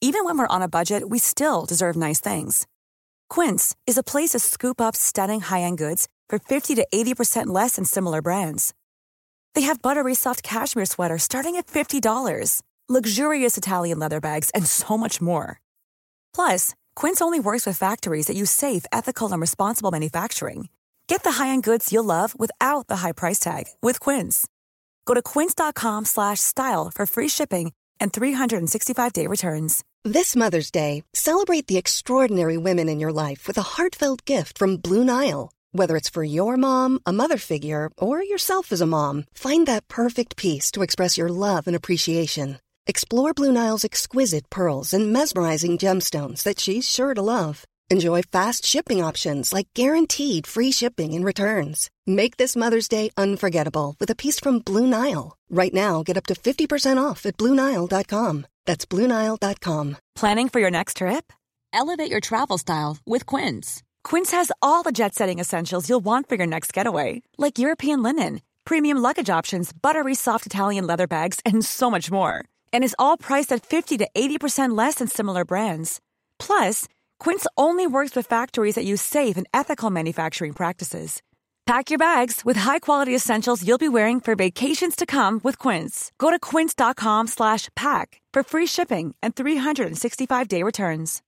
Even when we're on a budget, we still deserve nice things. Quince is a place to scoop up stunning high-end goods for 50 to 80% less than similar brands. They have buttery soft cashmere sweaters starting at $50, luxurious Italian leather bags, and so much more. Plus, Quince only works with factories that use safe, ethical, and responsible manufacturing. Get the high-end goods you'll love without the high price tag with Quince. Go to quince.com/style for free shipping and 365-day returns. This Mother's Day, celebrate the extraordinary women in your life with a heartfelt gift from Blue Nile. Whether it's for your mom, a mother figure, or yourself as a mom, find that perfect piece to express your love and appreciation. Explore Blue Nile's exquisite pearls and mesmerizing gemstones that she's sure to love. Enjoy fast shipping options like guaranteed free shipping and returns. Make this Mother's Day unforgettable with a piece from Blue Nile. Right now, get up to 50% off at BlueNile.com. That's BlueNile.com. Planning for your next trip? Elevate your travel style with Quince. Quince has all the jet-setting essentials you'll want for your next getaway, like European linen, premium luggage options, buttery soft Italian leather bags, and so much more. And is all priced at 50 to 80% less than similar brands. Plus, Quince only works with factories that use safe and ethical manufacturing practices. Pack your bags with high-quality essentials you'll be wearing for vacations to come with Quince. Go to quince.com/pack for free shipping and 365-day returns.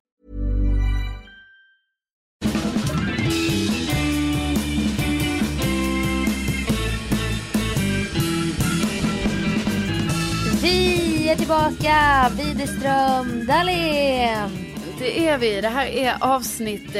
Vi är tillbaka, Widerström Dahlén. Det är vi. Det här är avsnitt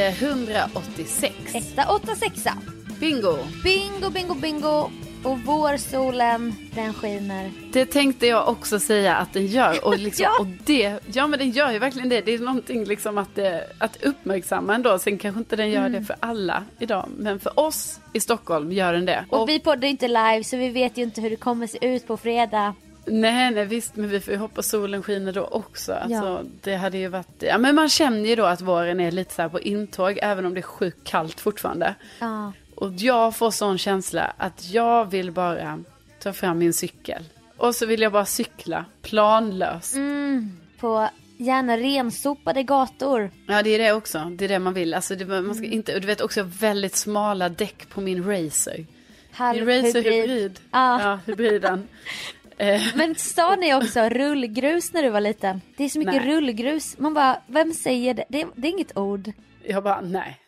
186. 186. Bingo. Bingo, bingo, bingo. Och vårsolen, den skiner. Det tänkte jag också säga att den gör. Och liksom, Ja. och det, ja, men den gör ju verkligen det. Det är någonting liksom att uppmärksamma ändå. Sen kanske inte den gör det för alla idag. Men för oss i Stockholm gör den det. Och vi poddar inte live, så vi vet ju inte hur det kommer se ut på fredag. Nej, visst, men vi får ju hoppas solen skiner då också. Alltså, det hade ju varit... Ja, men man känner ju då att våren är lite så här på intåg, även om det är sjukt kallt fortfarande. Ja. Och jag får sån känsla att jag vill bara ta fram min cykel. Och så vill jag bara cykla planlös. På gärna rensopade gator. Ja, det är det också. Det är det man vill. Alltså, man ska inte... Och du vet också väldigt smala däck på min Racer. Min Racer hybrid. Ja, hybriden. Men sa ni också rullgrus när du var liten? Det är så mycket rullgrus. Man bara, vem säger det? Det är inget ord. Jag bara, nej.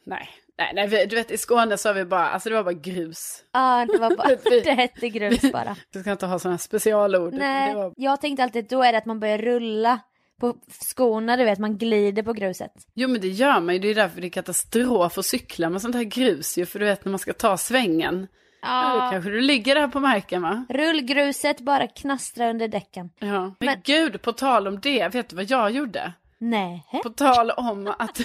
Du vet, i Skåne så har vi bara, alltså det var bara grus. Ja, det var bara, det hette grus bara. Du ska inte ha sådana specialord. Nej, jag tänkte alltid då är det att man börjar rulla på skorna, du vet, man glider på gruset. Jo, men det gör man ju, det är därför det är katastrof att cykla med sånt här grus ju, för du vet när man ska ta svängen. Ja, då kanske du ligger där på marken, va? Rullgruset bara knastrar under däcken. Ja, men gud, på tal om det, vet du vad jag gjorde? Nej. På tal om att...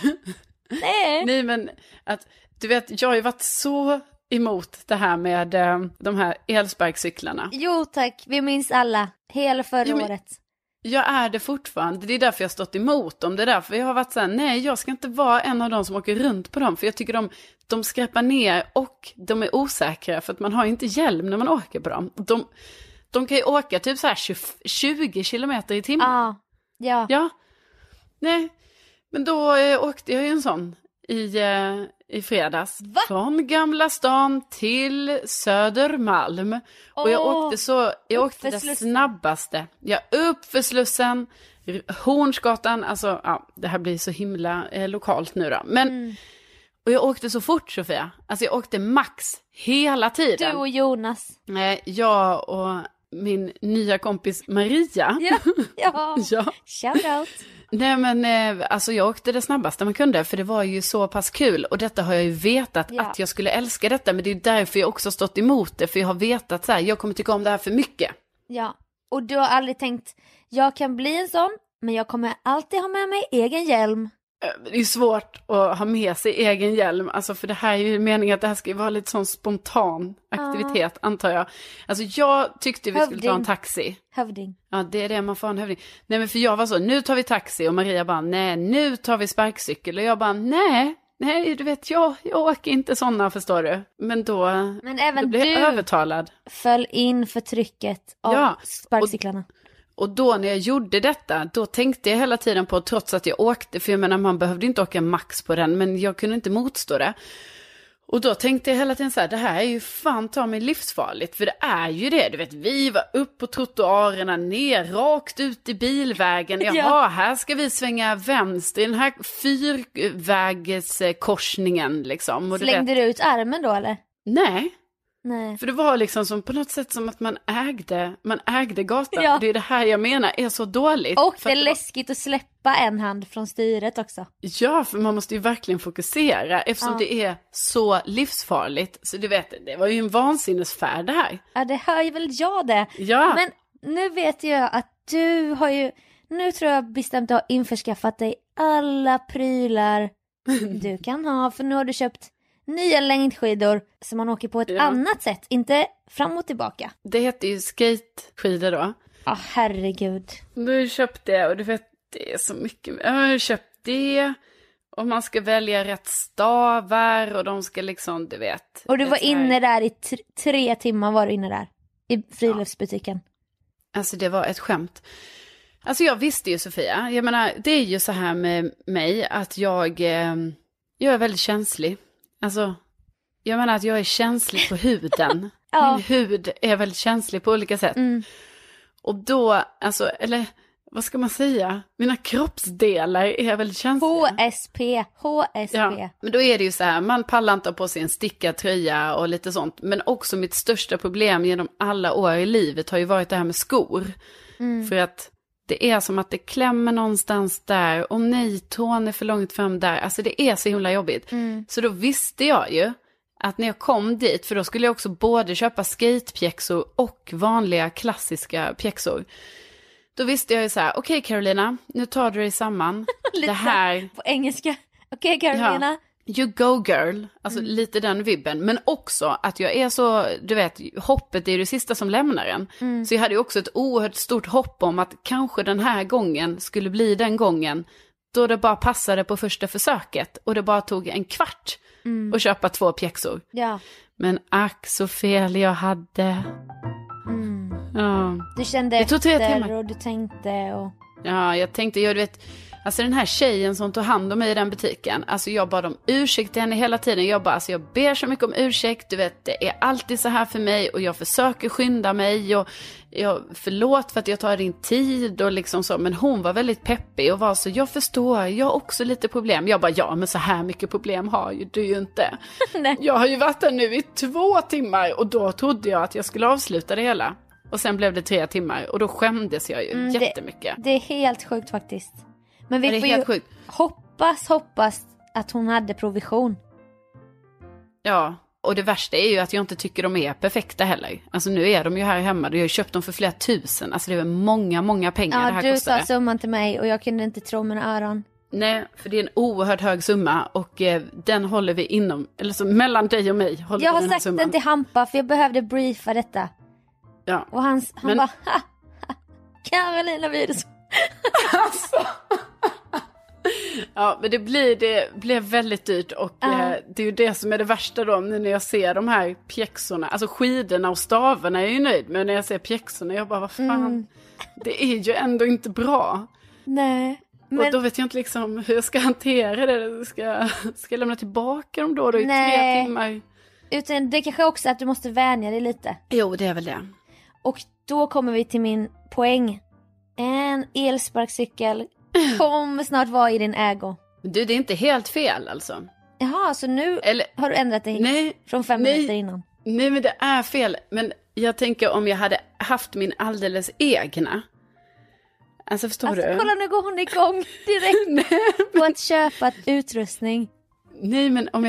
Nej, men att, du vet, jag har ju varit så emot det här med de här elsparkcyklarna. Jo tack, vi minns alla, hela förra året. Jag är det fortfarande, det är därför jag har stått emot dem. Det är därför jag har varit så här, nej, jag ska inte vara en av dem som åker runt på dem. För jag tycker de skräpar ner och de är osäkra, för att man har inte hjälm när man åker på dem. De kan ju åka typ så här 20 kilometer i timmen. Ja. Nej, men då åkte jag ju en sån i fredags. Va? Från Gamla stan till Södermalm. Och jag åkte det snabbaste. Upp för Slussen, Hornsgatan. Alltså, ja, det här blir så himla lokalt nu då. Men, och jag åkte så fort, Sofia. Alltså jag åkte max hela tiden. Du och Jonas. Jag och min nya kompis Maria. Ja. Shout out. Nej, men alltså jag åkte det snabbaste man kunde, för det var ju så pass kul. Och detta har jag ju vetat att jag skulle älska detta. Men det är ju därför jag också stått emot det. För jag har vetat så här, jag kommer tycka om det här för mycket. Ja, och du har aldrig tänkt, jag kan bli en sån, men jag kommer alltid ha med mig egen hjälm. Det är svårt att ha med sig egen hjälm. Alltså, för det här är ju meningen att det här ska vara lite sån spontan aktivitet, antar jag. Alltså jag tyckte vi skulle ta en taxi. Hövding. Ja, det är det, man får en hövding. Nej, men för jag var så, nu tar vi taxi. Och Maria bara, nej, nu tar vi sparkcykel. Och jag bara, nej, du vet, jag åker inte sådana, förstår du. Men då även blev jag övertalad. Föll in för trycket av sparkcyklarna. Och då när jag gjorde detta, då tänkte jag hela tiden på, trots att jag åkte, för jag menar man behövde inte åka max på den, men jag kunde inte motstå det. Och då tänkte jag hela tiden så här, det här är ju fan ta mig livsfarligt, för det är ju det, du vet, vi var upp på trottoarerna, ner, rakt ut i bilvägen, jaha, här ska vi svänga vänster i den här fyrvägskorsningen liksom. Och slängde du ut armen då eller? Nej. Nej. För det var liksom som på något sätt som att man ägde gatan. Ja. Det är det här jag menar är så dåligt. Och det är läskigt att släppa en hand från styret också. Ja, för man måste ju verkligen fokusera eftersom det är så livsfarligt. Så du vet, det var ju en vansinnesfärd det här. Ja, det hör ju väl jag det. Ja. Men nu vet jag att du har ju, nu tror jag bestämt att ha införskaffat dig alla prylar du kan ha. För nu har du köpt nya längdskidor som man åker på ett annat sätt, inte fram och tillbaka. Det heter ju skateskidor då. Ja, herregud. Nu köpte jag, och du vet, det är så mycket. Jag har köpt det, och man ska välja rätt stavar, och de ska liksom, du vet. Och du var inne där i 3 timmar var du inne där, i friluftsbutiken. Alltså det var ett skämt. Alltså jag visste ju, Sofia, jag menar, det är ju så här med mig, att jag är väldigt känslig. Alltså, jag menar att jag är känslig på huden. Min hud är väldigt känslig på olika sätt. Och då, alltså, eller vad ska man säga? Mina kroppsdelar är väldigt känsliga. HSP. Ja, men då är det ju så här, man pallar inte på sig en stickad tröja och lite sånt. Men också mitt största problem genom alla år i livet har ju varit det här med skor. För att det är som att det klämmer någonstans där. Och nej, tån är för långt fram där. Alltså det är så himla jobbigt. Så då visste jag ju att när jag kom dit, för då skulle jag också både köpa skatepjäxor och vanliga klassiska pjäxor. Då visste jag ju så här, okej, Carolina, nu tar du dig samman. Lite det här på engelska. Okej, Carolina. Ja. You go girl, alltså lite den vibben. Men också att jag är så, du vet, hoppet är det sista som lämnar en. Så jag hade ju också ett oerhört stort hopp om att kanske den här gången skulle bli den gången då det bara passade på första försöket. Och det bara tog en kvart att köpa 2 pjäxor. Ja. Men ack så fel jag hade. Ja. Du kände det tog 3 efter timmar. Och du tänkte och... Ja, jag tänkte, du vet, alltså den här tjejen som tog hand om mig i den butiken, alltså jag bad om ursäkt till henne hela tiden. Jag bara, alltså jag ber så mycket om ursäkt, du vet, det är alltid så här för mig och jag försöker skynda mig och förlåt för att jag tar din tid och liksom så. Men hon var väldigt peppig och var så, jag förstår, jag har också lite problem. Jag bara, ja men så här mycket problem har ju du ju inte. Jag har ju varit där nu i 2 timmar och då trodde jag att jag skulle avsluta det hela. Och sen blev det 3 timmar och då skämdes jag ju jättemycket. Det är helt sjukt faktiskt. Men vi får ju sjukt. hoppas att hon hade provision. Ja, och det värsta är ju att jag inte tycker de är perfekta heller. Alltså nu är de ju här hemma, jag har ju köpt dem för flera tusen. Alltså det är många pengar det här kostar. Ja, du sa summan till mig och jag kunde inte tro mina öron. Nej, för det är en oerhört hög summa och den håller vi inom, eller så mellan dig och mig håller jag vi den här har sagt summan. den till Hampa för jag behövde briefa detta. Ja. Och han bara, Carolina Widerström. Alltså. Ja, men det blev väldigt dyrt och det är ju det som är det värsta då när jag ser de här pjäxorna. Alltså skidorna och stavarna är jag ju nöjd, men när jag ser pjäxorna jag bara, vad fan, det är ju ändå inte bra. Nej. Men... Och då vet jag inte liksom hur jag ska hantera det. Ska jag lämna tillbaka dem då i 3 timmar? Utan det kanske också att du måste vänja dig lite. Jo, det är väl det. Och då kommer vi till min poäng. En elsparkcykel kommer snart vara i din ägo. Du, det är inte helt fel alltså. Jaha, så nu har du ändrat dig från 5 minuter innan. Nej, men det är fel. Men jag tänker om jag hade haft min alldeles egna. Alltså förstår du? Kolla, nu går hon igång direkt på att köpa utrustning. Nej, men om jag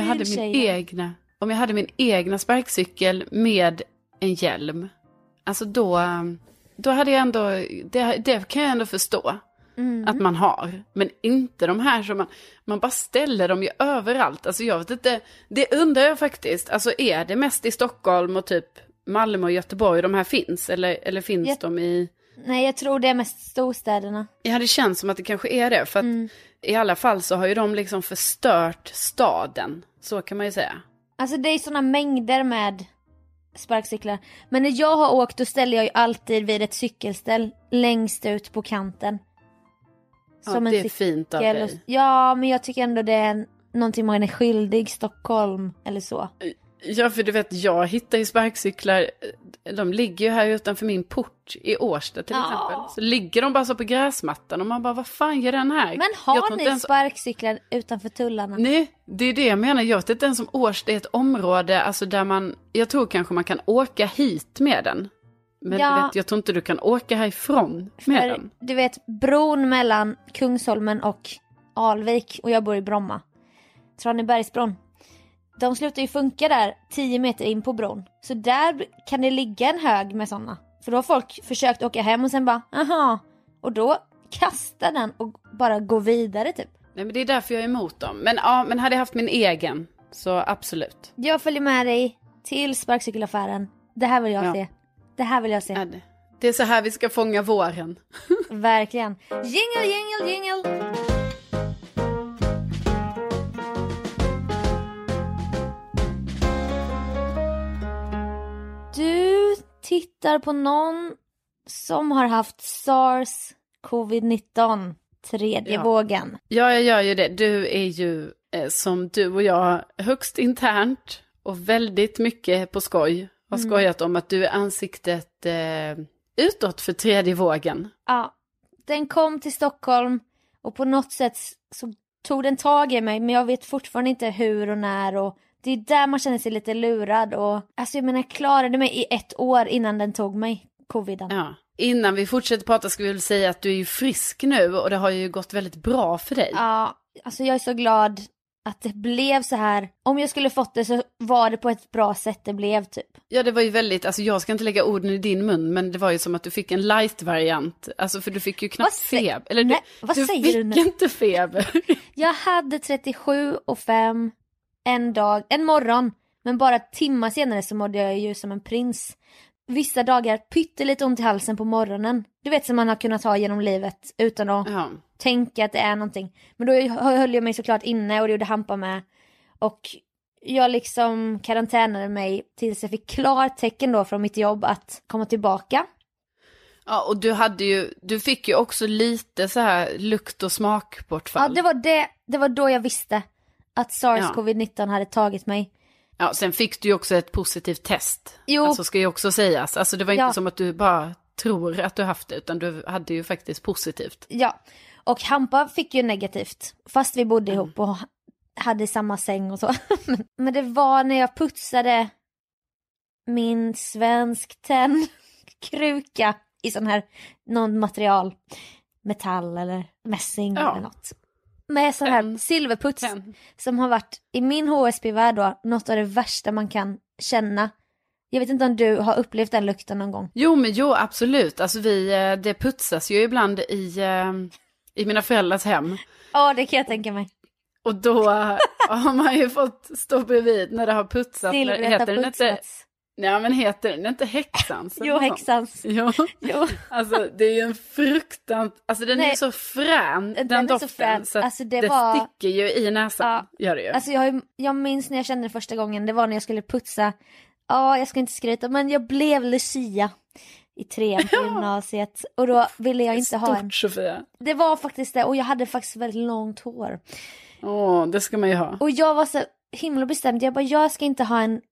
hade min egna sparkcykel med en hjälm. Alltså då hade jag ändå, det kan jag ändå förstå att man har. Men inte de här som man bara ställer dem ju överallt. Alltså jag vet inte, det undrar jag faktiskt. Alltså är det mest i Stockholm och typ Malmö och Göteborg de här finns? Eller finns de i... Nej, jag tror det är mest storstäderna. Ja, det känns som att det kanske är det. För att i alla fall så har ju de liksom förstört staden. Så kan man ju säga. Alltså det är såna mängder med sparkcyklar. Men när jag har åkt, då ställer jag ju alltid vid ett cykelställ längst ut på kanten. Ja, det är fint av dig. Ja, men jag tycker ändå det är någonting man är skyldig Stockholm eller så. Ja, för du vet, jag hittar ju sparkcyklar, de ligger ju här utanför min port i Årsta till exempel. Så ligger de bara så på gräsmattan och man bara, vad fan gör den här? Men har ni sparkcyklar utanför tullarna? Nej, det är det jag menar. Jag vet inte ens om Årsta är ett område alltså där jag tror kanske man kan åka hit med den. Men du vet, jag tror inte du kan åka härifrån med den. Du vet, bron mellan Kungsholmen och Alvik, och jag bor i Bromma. Tranebergsbron. De slutar ju funka där 10 meter in på bron. Så där kan det ligga en hög med sådana. För då har folk försökt åka hem och sen bara, aha. Och då kastar den och bara går vidare typ. Nej, men det är därför jag är emot dem. Men ja, men hade jag haft min egen, så absolut. Jag följer med dig till sparkcykelaffären. Det här vill jag se. Det här vill jag se. Ja, det är så här vi ska fånga våren. Verkligen. Jingle, jingle, jingle. Du tittar på någon som har haft SARS covid-19 tredje vågen. Ja, jag gör ju det. Du är ju som du och jag högst internt och väldigt mycket på skoj. Har skojat om att du är ansiktet utåt för tredje vågen. Ja, den kom till Stockholm och på något sätt så tog den tag i mig, men jag vet fortfarande inte hur och när, och det är där man känner sig lite lurad. Och alltså jag menar, jag klarade mig i 1 år innan den tog mig, coviden. Ja. Innan vi fortsätter prata ska vi väl säga att du är ju frisk nu och det har ju gått väldigt bra för dig. Ja, alltså jag är så glad att det blev så här. Om jag skulle fått det så var det på ett bra sätt det blev typ. Ja, det var ju väldigt, alltså jag ska inte lägga orden i din mun, men det var ju som att du fick en light-variant. Alltså för du fick ju knappt feber. Eller nej, vad du säger fick du nu? Inte feber. Jag hade 37,5 en morgon. Men bara timmar senare så mådde jag ju som en prins. Vissa dagar pyttelite ont i halsen på morgonen. Du vet, som man har kunnat ha genom livet utan att tänka att det är någonting. Men då höll jag mig såklart inne och det gjorde Hampa med. Och jag liksom karantänade mig tills jag fick klartecken då från mitt jobb att komma tillbaka. Ja, och du fick ju också lite så här lukt- och smakbortfall. Ja, det var då jag visste att SARS-COVID-19 hade tagit mig. Ja, sen fick du ju också ett positivt test. Jo. Alltså ska ju också sägas. Alltså det var inte som att du bara tror att du haft det, utan du hade ju faktiskt positivt. Ja, och Hampa fick ju negativt. Fast vi bodde ihop och hade samma säng och så. Men det var när jag putsade min svensk tennkruka i sån här, någon material. Metall eller mässing eller något. Med sån här silverputs som har varit i min HSB-värld då något av det värsta man kan känna. Jag vet inte om du har upplevt den lukten någon gång. Jo, absolut. Alltså det putsas ju ibland i mina föräldrars hem. Ja, det kan jag tänka mig. Och då har man ju fått stå bredvid när det har putsats. Silvret har putsats. Ja, men heter den inte häxans? Jo, häxans. Jo. Alltså det är ju en alltså den är så frän, den doften, så frän. Så alltså, det sticker ju i näsan, gör det ju. Alltså jag minns när jag kände det första gången, det var när jag skulle putsa. Ja, jag ska inte skryta, men jag blev Lucia i 3:an på gymnasiet. Och då ville jag inte ha en. Sofia. Det var faktiskt det, och jag hade faktiskt väldigt långt hår. Det ska man ju ha. Och jag var så himla bestämd, jag ska inte ha en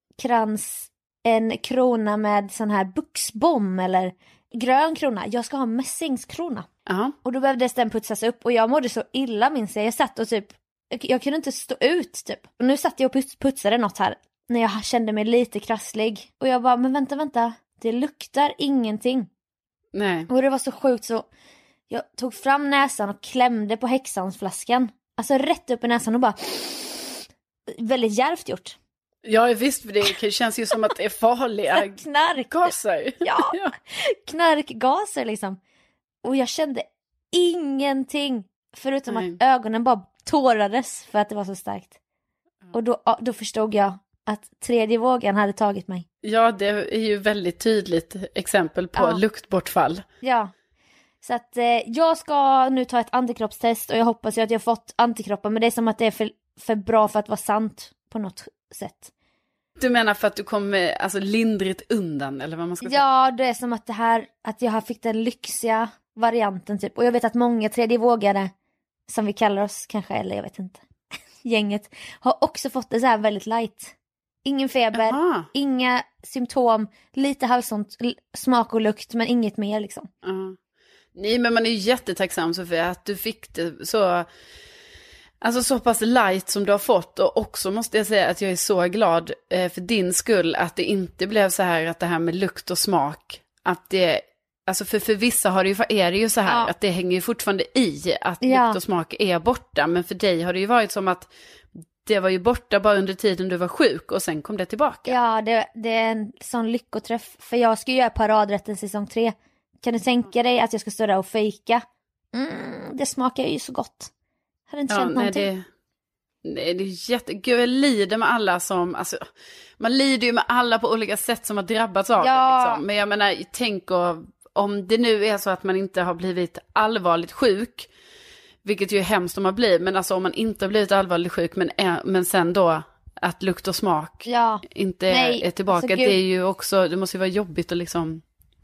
krona med sån här buxbom eller grön krona. Jag ska ha mässingskrona. Och då behövde den putsas upp och jag mådde så illa, minns jag. Jag satt och typ, jag kunde inte stå ut typ. Och nu satt jag och putsade något här när jag kände mig lite krasslig. Och jag bara, men vänta. Det luktar ingenting. Nej. Och det var så sjukt så jag tog fram näsan och klämde på häxansflaskan. Alltså rätt upp i näsan och bara, väldigt djärvt gjort. Ja, visst, för det känns ju som att det är farliga knarkgaser. Ja, knarkgaser liksom. Och jag kände ingenting förutom att ögonen bara tårades för att det var så starkt. Och då förstod jag att tredje vågen hade tagit mig. Ja, det är ju väldigt tydligt exempel på luktbortfall. Ja, så att jag ska nu ta ett antikroppstest och jag hoppas ju att jag har fått antikroppar, men det är som att det är för bra för att vara sant på något sätt. Du menar för att du kom alltså lindrigt undan, eller vad man ska säga? Ja, det är som att att jag fick den lyxiga varianten typ. Och jag vet att många tredje vågare, som vi kallar oss kanske, eller jag vet inte, gänget, har också fått det så här väldigt light. Ingen feber, inga symptom, lite halsont, smak och lukt, men inget mer liksom. Nej, men man är ju jättetacksam Sofia att du fick det så pass light som du har fått. Och också måste jag säga att jag är så glad för din skull att det inte blev så här att det här med lukt och smak, att det, alltså för vissa är det ju så här att det hänger ju fortfarande i att lukt och smak är borta. Men för dig har det ju varit som att det var ju borta bara under tiden du var sjuk och sen kom det tillbaka. Ja, det är en sån lyckoträff. För jag ska göra paradrätten säsong 3. Kan du tänka dig att jag ska stå där och fejka? Det smakar ju så gott. Hade inte känt någonting. Nej, det är Gud, jag lider med alla som, alltså, man lider ju med alla på olika sätt som har drabbats av det liksom. Men jag menar, tänk om det nu är så att man inte har blivit allvarligt sjuk, vilket ju är hemskt om man blir, men alltså om man inte har blivit allvarligt sjuk men sen då att lukt och smak inte är tillbaka, alltså, det är ju också, det måste ju vara jobbigt att liksom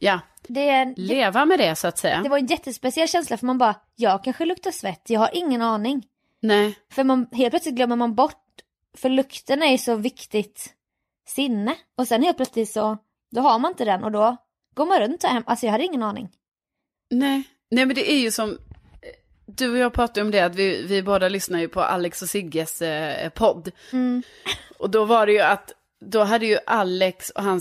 leva med det så att säga. Det var en jättespeciell känsla, för man bara, jag kanske luktar svett, jag har ingen aning. Nej. För helt plötsligt glömmer man bort, för lukten är ju så viktigt sinne, och sen helt plötsligt så, då har man inte den, och då går man runt och hem, alltså jag hade ingen aning. Nej men det är ju som, du och jag pratade om det, att vi båda lyssnar ju på Alex och Sigges podd. Och då var det ju att då hade ju Alex och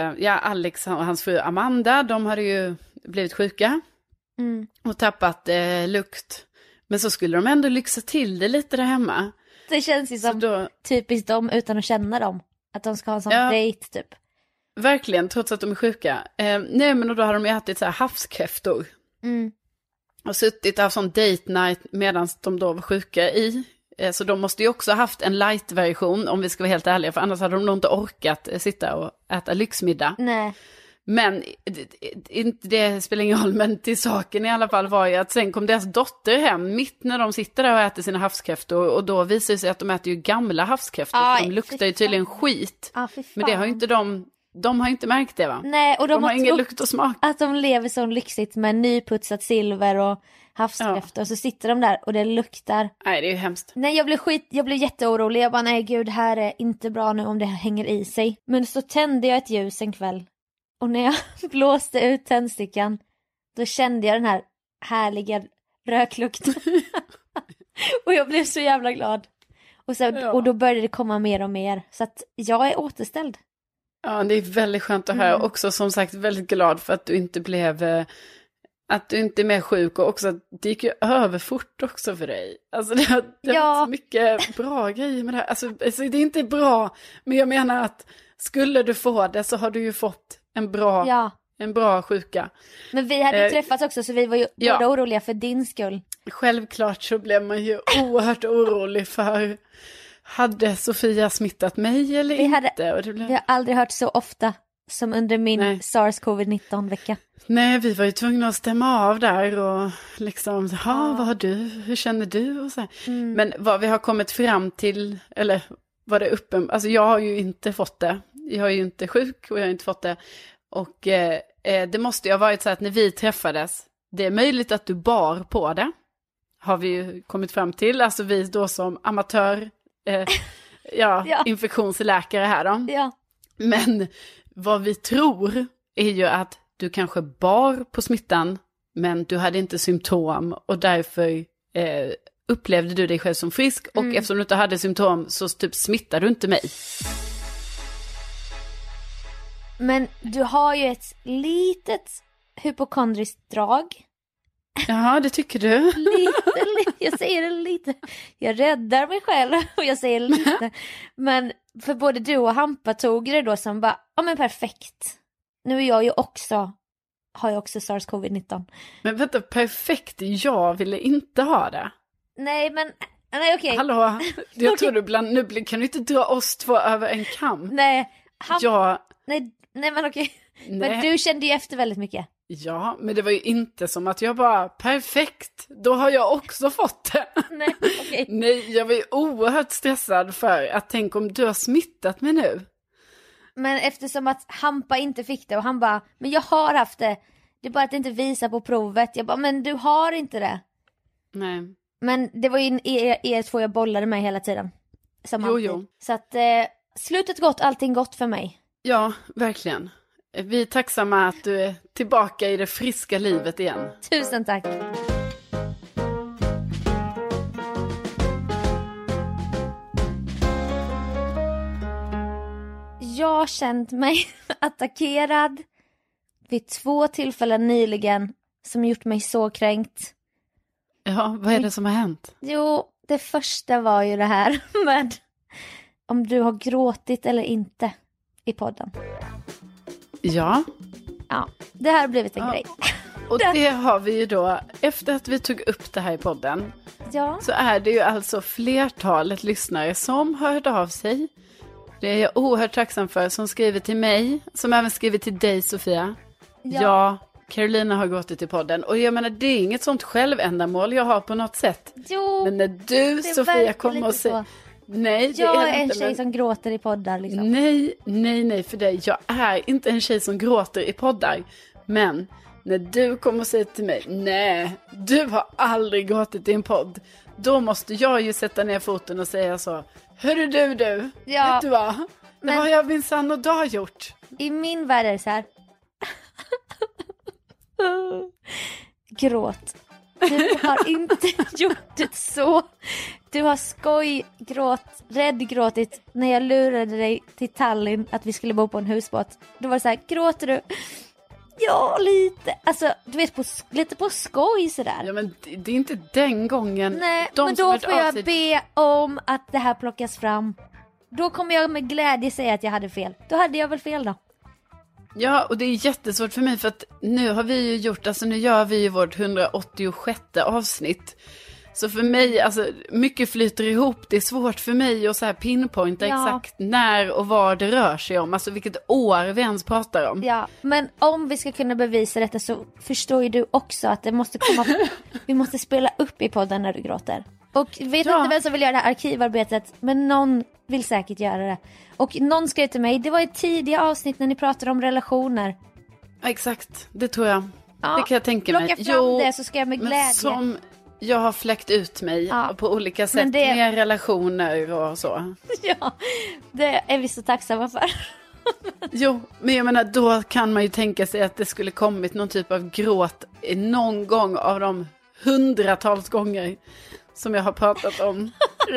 hans fru Amanda, de hade ju blivit sjuka och tappat lukt. Men så skulle de ändå lyxa till det lite där hemma. Det känns ju som typiskt dem utan att känna dem. Att de ska ha en sån dejt typ. Verkligen, trots att de är sjuka. Nej, men då har de ju ätit så här havskräftor. Och suttit och haft sån date night medan de då var sjuka i. Så de måste ju också ha haft en light-version, om vi ska vara helt ärliga. För annars hade de nog inte orkat sitta och äta lyxmiddag. Nej. Men det spelar ingen roll, men till saken i alla fall var ju att sen kom deras dotter hem mitt när de sitter där och äter sina havskräftor. Och då visar det sig att de äter ju gamla havskräftor. För de luktar ju tydligen skit. Men det har ju inte de har inte märkt det, va? Nej, och de har ingen lukt och smak. Att de lever så lyxigt med nyputsat silver och havskräftor. Och så sitter de där och det luktar. Nej, det är ju hemskt. Nej, jag blev jätteorolig. Jag bara, nej gud, det här är inte bra nu om det hänger i sig. Men så tände jag ett ljus en kväll. Och när jag blåste ut tändstickan, då kände jag den här härliga röklukten. Och jag blev så jävla glad. Och då började det komma mer och mer. Så att jag är återställd. Ja, det är väldigt skönt att höra. Också som sagt väldigt glad för att du inte blev, att du inte är mer sjuk. Och också att det gick ju över fort också för dig. Alltså det har varit så mycket bra grejer med det här. Alltså det är inte bra, men jag menar att skulle du få det så har du ju fått en bra sjuka. Men vi hade träffats också, så vi var ju båda oroliga för din skull. Självklart så blev man ju oerhört orolig för, hade Sofia smittat mig eller inte? Vi har aldrig hört så ofta som under min SARS-COVID-19-vecka. Nej, vi var ju tvungna att stämma av där och liksom, vad har du? Hur känner du? Och så. Men vad vi har kommit fram till, eller var det alltså jag har ju inte fått det. Jag är ju inte sjuk och jag har inte fått det. Och det måste ju ha varit så att när vi träffades, det är möjligt att du bar på det. Har vi ju kommit fram till. Alltså vi då som amatör, infektionsläkare här då. Ja. Men vad vi tror är ju att du kanske bar på smittan, men du hade inte symptom och därför upplevde du dig själv som frisk. Och eftersom du inte hade symptom så typ smittade du inte mig. Men du har ju ett litet hypokondriskt drag. Ja, det tycker du. Lite, jag säger det lite. Jag räddar mig själv och jag säger lite. Men för både du och Hampa tog det då som bara, men perfekt. Nu är jag ju också, har jag också SARS-CoV-19. Men vänta, perfekt, jag ville inte ha det. Nej, okej. Hallå, jag tror du nu kan du inte dra oss två över en kam. Nej, Nej, men okej. Nej. Men du kände ju efter väldigt mycket. Ja, men det var ju inte som att jag bara, perfekt, då har jag också fått det. Nej, okej. Nej, jag var ju oerhört stressad för att tänk om du har smittat mig nu. Men eftersom att Hampa inte fick det och han bara, men jag har haft det. Det är bara att det inte visar på provet. Jag bara, men du har inte det. Nej. Men det var ju er två jag bollade med hela tiden. Som Jo. Så att slutet gott, allting gott för mig. Ja, verkligen. Vi är tacksamma att du är tillbaka i det friska livet igen. Tusen tack. Jag har känt mig attackerad vid 2 tillfällen nyligen som gjort mig så kränkt. Ja, vad är det som har hänt? Jo, det första var ju det här med om du har gråtit eller inte i podden. Ja. Ja, det här har blivit en grej. Och det har vi ju då, efter att vi tog upp det här i podden, så är det ju alltså flertalet lyssnare som hörde av sig. Det är jag oerhört tacksam för, som skriver till mig, som även skriver till dig, Sofia. Ja, Carolina har gråtit i podden. Och jag menar, det är inget sånt självändamål jag har på något sätt. Jo, men när du, Sofia, kommer och säger... Nej, det jag är en inte, tjej som gråter i poddar liksom. Nej för dig. Jag är inte en tjej som gråter i poddar. Men när du kommer och säger till mig, nej, du har aldrig gråtit i en podd. Då måste jag ju sätta ner foten och säga så. Hörru du, ja, vet du vad? Det har jag minsann och dag gjort. I min värld är det så här. Gråt. Du har inte gjort det så. Du har räddgråtit när jag lurade dig till Tallinn att vi skulle bo på en husbåt. Då var det så här, gråter du? Ja, lite. Alltså, du vet, lite på skoj sådär. Ja, men det är inte den gången. Nej, men då får jag be om att det här plockas fram. Då kommer jag med glädje säga att jag hade fel. Då hade jag väl fel då. Ja, och det är jättesvårt för mig för att nu har vi ju gjort, alltså nu gör vi ju vårt 186 avsnitt. Så för mig, alltså mycket flyter ihop. Det är svårt för mig att så här pinpointa exakt när och vad det rör sig om. Alltså vilket år vi ens pratar om. Ja, men om vi ska kunna bevisa detta så förstår ju du också att det måste komma, vi måste spela upp i podden när du gråter. Och vet inte vem som vill göra det här arkivarbetet, men någon vill säkert göra det. Och någon skrev till mig, det var i tidiga avsnitt när ni pratade om relationer. Ja, exakt, det tror jag. Ja, det kan jag tänka mig. Plocka fram det så ska jag med glädje. Som jag har fläckt ut mig på olika sätt med relationer och så. Ja, det är vi så tacksamma för. Jo, men jag menar, då kan man ju tänka sig att det skulle kommit någon typ av gråt någon gång av de hundratals gånger som jag har pratat om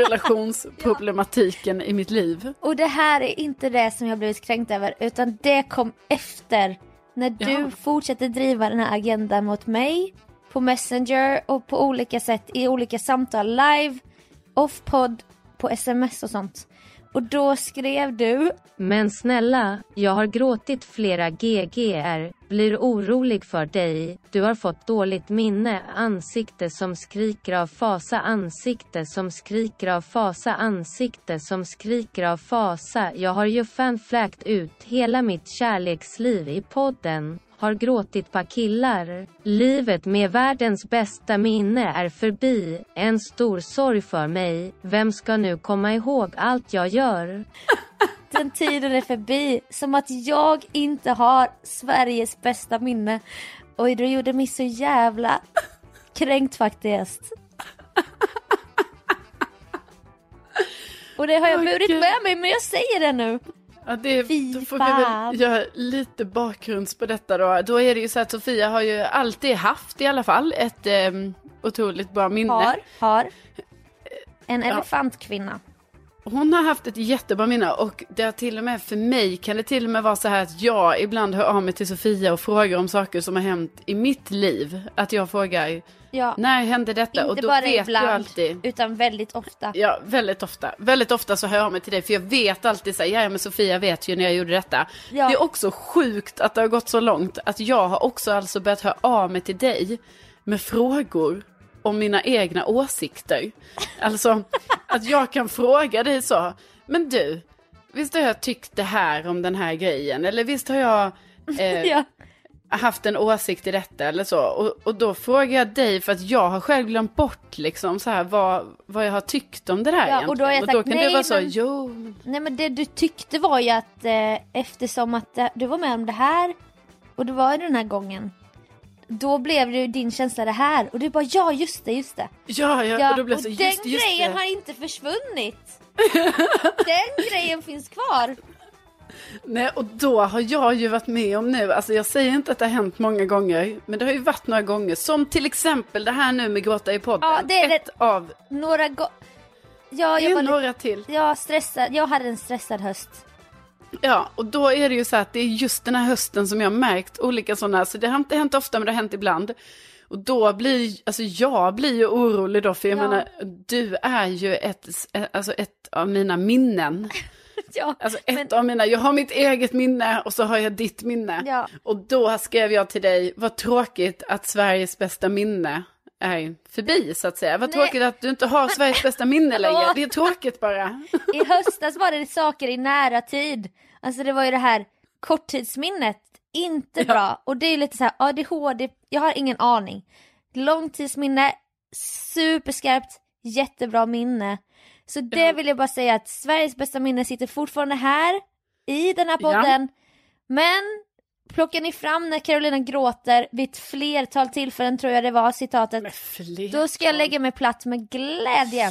relationsproblematiken i mitt liv. Och det här är inte det som jag blivit kränkt över, utan det kom efter när du fortsätter driva den här agendan mot mig på Messenger och på olika sätt i olika samtal, live, off-podd, på sms och sånt. Och då skrev du: men snälla, jag har gråtit flera GGR, blir orolig för dig, du har fått dåligt minne, ansikte som skriker av fasa, ansikte som skriker av fasa, ansikte som skriker av fasa, jag har ju fanfläkt ut hela mitt kärleksliv i podden. Har gråtit på killar. Livet med världens bästa minne är förbi. En stor sorg för mig. Vem ska nu komma ihåg allt jag gör? Den tiden är förbi. Som att jag inte har Sveriges bästa minne. Och du gjorde mig så jävla kränkt faktiskt. Och det har jag burit med mig, men jag säger det nu. Ja, då får vi väl göra lite bakgrunds på detta då. Då är det ju så att Sofia har ju alltid haft i alla fall ett otroligt bra minne. Har. En elefantkvinna. Hon har haft ett jättebra minne och det har till och med för mig kan det till och med vara så här att jag ibland hör av mig till Sofia och frågar om saker som har hänt i mitt liv. Att jag frågar, när hände detta? Inte och då bara vet ibland, jag alltid. Utan väldigt ofta. Ja, väldigt ofta. Väldigt ofta så hör jag av mig till dig för jag vet alltid så här, ja men Sofia vet ju när jag gjorde detta. Ja. Det är också sjukt att det har gått så långt att jag har också alltså börjat höra av mig till dig med frågor om mina egna åsikter. Alltså att jag kan fråga dig så, men du, visst har jag tyckt det här om den här grejen? Eller visst har jag haft en åsikt i detta eller så. Och då frågar jag dig, för att jag har själv glömt bort liksom så här vad jag har tyckt om det här egentligen. Och då har jag sagt, kan nej, du vara så, Nej, men det du tyckte var ju att eftersom att du var med om det här och det var den här gången, då blev det ju din känsla det här. Och du bara, ja just det. Ja, och då blev det så, och just den grejen det. har inte försvunnit. Den grejen finns kvar. Nej, och då har jag ju varit med om nu, alltså jag säger inte att det har hänt många gånger, men det har ju varit några gånger, som till exempel det här nu med gråta i podden. Ja, det är ett av några jag var några till. Jag hade en stressad höst. Ja, och då är det ju så att det är just den här hösten som jag har märkt olika sådana, så det har inte hänt ofta men det har hänt ibland. Och då jag blir ju orolig då, för jag menar, du är ju ett av mina minnen. Ja, alltså jag har mitt eget minne och så har jag ditt minne. Ja. Och då skrev jag till dig, vad tråkigt att Sveriges bästa minne är förbi så att säga. Vad tråkigt att du inte har Sveriges bästa minne längre. Det är tråkigt bara. I höstas var det saker i nära tid. Alltså det var ju det här korttidsminnet. Inte bra. Och det är lite så här ADHD. Jag har ingen aning. Långtidsminne. Superskarpt. Jättebra minne. Så det vill jag bara säga att Sveriges bästa minne sitter fortfarande här. I den här podden. Ja. Men plockar ni fram när Carolina gråter vid ett flertal tillfällen, tror jag det var citatet. Då ska jag lägga mig platt med glädje.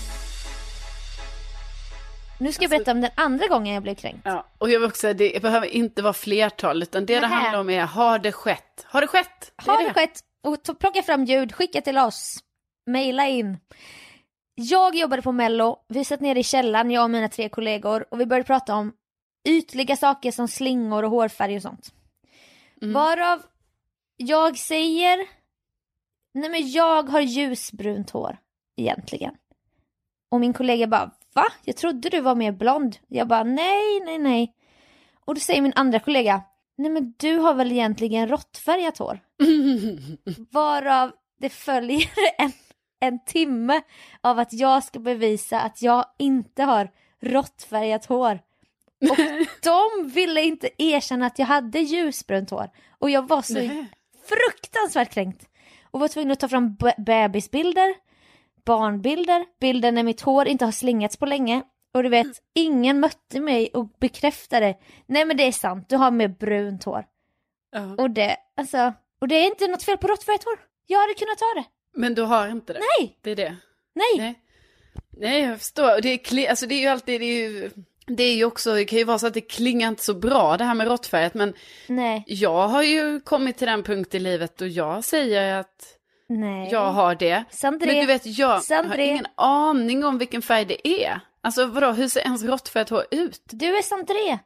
Nu ska jag berätta om den andra gången jag blev kränkt. Ja, och jag vill också säga, det behöver inte vara flertal, utan det handlar om är, har det skett? Har det skett? Har det skett? Och plocka fram ljud, skicka till oss. Maila in. Jag jobbade på Mello, vi satt ner i källaren, jag och mina 3 kollegor, och vi började prata om ytliga saker som slingor och hårfärg och sånt. Varav jag säger, nej men jag har ljusbrunt hår egentligen. Och min kollega bara, va? Jag trodde du var mer blond. Jag bara, nej. Och då säger min andra kollega, nej men du har väl egentligen råttfärgat hår. Varav det följer en timme av att jag ska bevisa att jag inte har råttfärgat hår. Och de ville inte erkänna att jag hade ljusbrunt hår. Och jag var så fruktansvärt kränkt. Och var tvungen att ta fram bebisbilder, barnbilder, bilder när mitt hår inte har slingats på länge. Och du vet, ingen mötte mig och bekräftade, nej men det är sant, du har med brunt hår. Och det är inte något fel på råttfärgat hår. Jag hade kunnat ta det. Men du har inte det? Nej. Det är det? Nej, jag förstår. Det är ju också, det kan ju vara så att det klingar inte så bra det här med råttfärgat, men jag har ju kommit till den punkt i livet och jag säger att jag har det. Sandré, men du vet, jag har ingen aning om vilken färg det är. Alltså vadå, hur ser ens råttfärgat hår ut? Du är Sandré.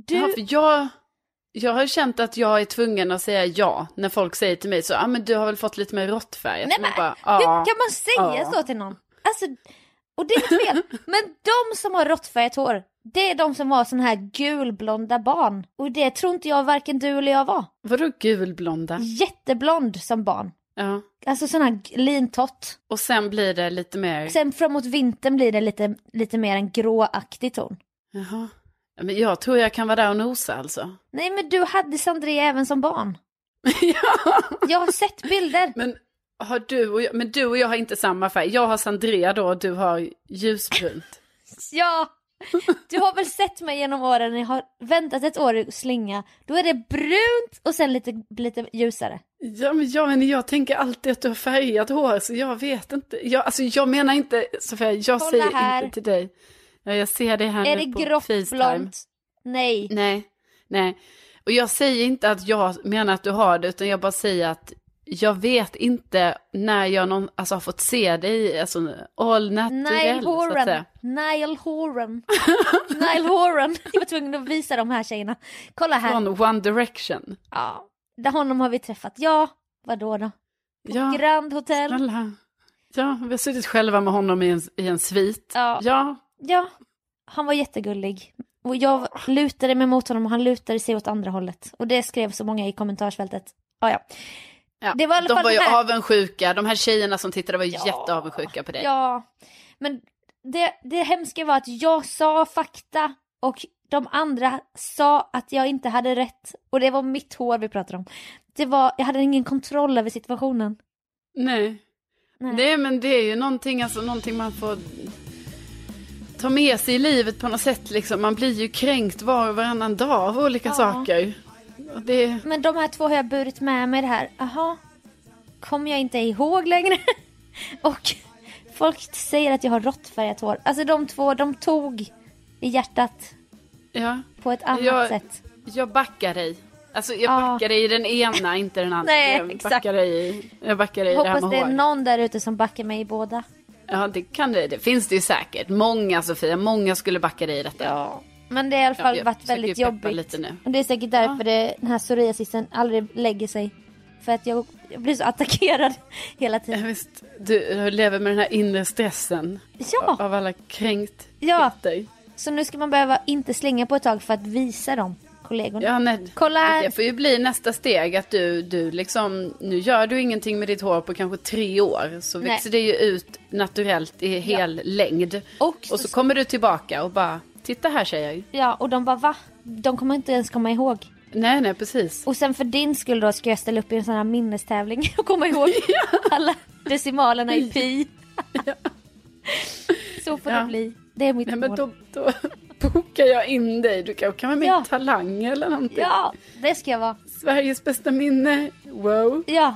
Jag har känt att jag är tvungen att säga ja när folk säger till mig så, men du har väl fått lite mer råttfärg. Nej, men hur kan man säga så till någon? Alltså, och det är inte fel. Men de som har råttfärgat hår, det är de som har sån här gulblonda barn. Och det tror inte jag varken du eller jag var. Vadå gulblonda? Jätteblond som barn. Ja. Alltså sån här lintott. Och sen blir det lite mer... Sen framåt vintern blir det lite mer en gråaktig ton. Jaha. Men jag tror jag kan vara där och nosa alltså. Nej, men du hade Sandré även som barn. Ja. Jag har sett bilder. Men har du och jag har inte samma färg. Jag har Sandré då och du har ljusbrunt. Ja. Du har väl sett mig genom åren när jag har väntat ett år i slinga. Då är det brunt och sen lite ljusare. Ja, men jag tänker alltid att du har färgat hår, så jag vet inte. Jag menar inte, Sofia, jag kolla säger här. Inte till dig. Ja, jag ser det här är nu på FaceTime. Är det grått-blont? Nej. Och jag säger inte att jag menar att du har det, utan jag bara säger att jag vet inte när jag har fått se dig, alltså all natural, så att säga. Niall Horan. Jag var tvungen att visa de här tjejerna. Kolla här. Från One Direction. Ja, där honom har vi träffat. Ja, vadå då? På Grand Hotel. Snälla. Ja, vi har suttit själva med honom i en svit. Ja, han var jättegullig. Och jag lutade mig mot honom och han lutade sig åt andra hållet. Och det skrev så många i kommentarsfältet. Ja. Det var de var ju avundsjuka. De här tjejerna som tittade var jätteavundsjuka på det. Ja, men det hemska var att jag sa fakta och de andra sa att jag inte hade rätt. Och det var mitt hår vi pratade om. Jag hade ingen kontroll över situationen. Nej. Men det är ju någonting man får ta med sig i livet på något sätt. Liksom. Man blir ju kränkt var och varannan dag av olika saker. Och Men de här 2 har jag burit med mig det här. Jaha, kommer jag inte ihåg längre? Och folk säger att jag har råttfärgat hår. Alltså de 2, de tog i hjärtat på ett annat sätt. Jag backar dig. Alltså jag backar dig i den ena, inte den andra. Nej, jag exakt. backar dig i det här med hoppas det är hår. någon där ute som backar mig i båda. Ja, det finns det ju säkert. Många, Sofia, många skulle backa dig i detta. Ja. Men det har i alla fall varit väldigt jobbigt. Lite nu. Och det är säkert därför den här psoriasisen aldrig lägger sig. För att jag blir så attackerad hela tiden. Ja, visst, du lever med den här inre stressen. Ja. Av alla kränkt. Ja. Så nu ska man behöva inte slänga på ett tag för att visa dem kollegorna. Ja, nej. Kolla här. Det får ju bli nästa steg att du liksom, nu gör du ingenting med ditt hår på kanske 3 år. Så växer det ju ut naturellt i hel längd. Och så kommer du tillbaka och bara, titta här tjejer. Ja, och de bara, va? De kommer inte ens komma ihåg. Nej, precis. Och sen för din skull då ska jag ställa upp i en sån här minnestävling och komma ihåg alla decimalerna i pi. Så får det bli. Det är mitt mål. Men då bokar jag in dig. Du kan vara med i Talang eller någonting. Ja, det ska jag vara. Sveriges bästa minne. Wow. Ja.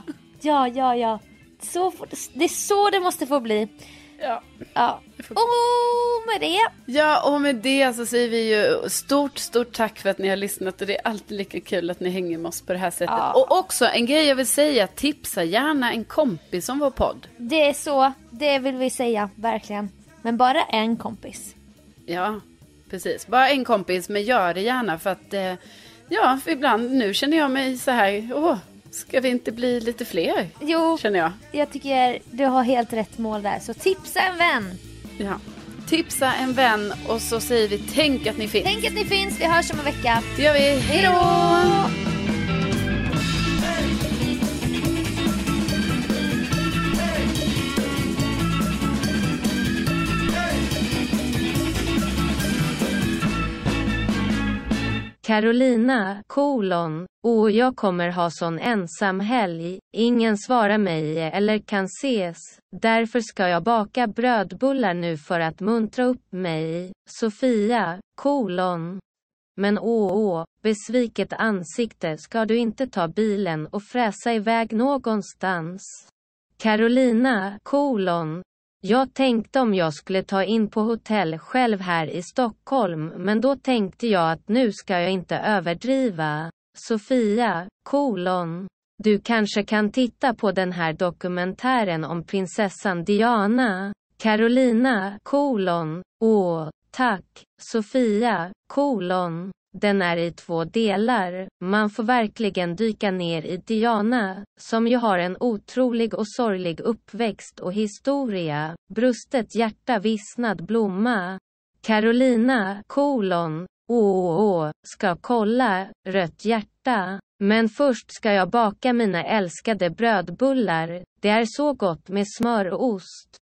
Det är så det måste få bli. Ja. Och med det. Ja, och med det så säger vi ju stort tack för att ni har lyssnat. Och det är alltid lika kul att ni hänger med oss på det här sättet. Ja. Och också en grej jag vill säga, tipsa gärna en kompis om vår podd. Det är så, det vill vi säga, verkligen. Men bara en kompis. Ja, precis. Bara en kompis, men gör det gärna för att för ibland, nu känner jag mig så här, ska vi inte bli lite fler? Jo, känner jag tycker du har helt rätt mål där. Så tipsa en vän. Ja, tipsa en vän och så säger vi tänk att ni finns. Tänk att ni finns, vi hörs om en vecka. Det gör vi, hej då! Carolina, jag kommer ha sån ensam helg, ingen svarar mig eller kan ses, därför ska jag baka brödbullar nu för att muntra upp mig, Sofia, men besviket ansikte, ska du inte ta bilen och fräsa iväg någonstans? Carolina, jag tänkte om jag skulle ta in på hotell själv här i Stockholm, men då tänkte jag att nu ska jag inte överdriva. Sofia, du kanske kan titta på den här dokumentären om prinsessan Diana. Carolina, tack. Sofia, den är i 2 delar. Man får verkligen dyka ner i Diana, som ju har en otrolig och sorglig uppväxt och historia. Brustet hjärta, vissnad blomma. Carolina, ska kolla, rött hjärta. Men först ska jag baka mina älskade brödbullar. Det är så gott med smör och ost.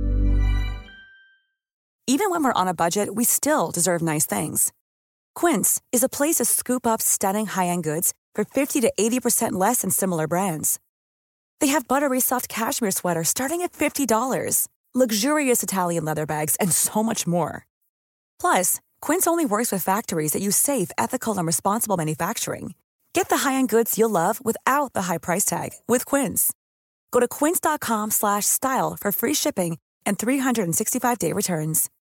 Even when we're on a budget, we still deserve nice things. Quince is a place to scoop up stunning high-end goods for 50 to 80% less than similar brands. They have buttery soft cashmere sweaters starting at $50, luxurious Italian leather bags, and so much more. Plus, Quince only works with factories that use safe, ethical, and responsible manufacturing. Get the high-end goods you'll love without the high price tag with Quince. Go to quince.com/style for free shipping and 365-day returns.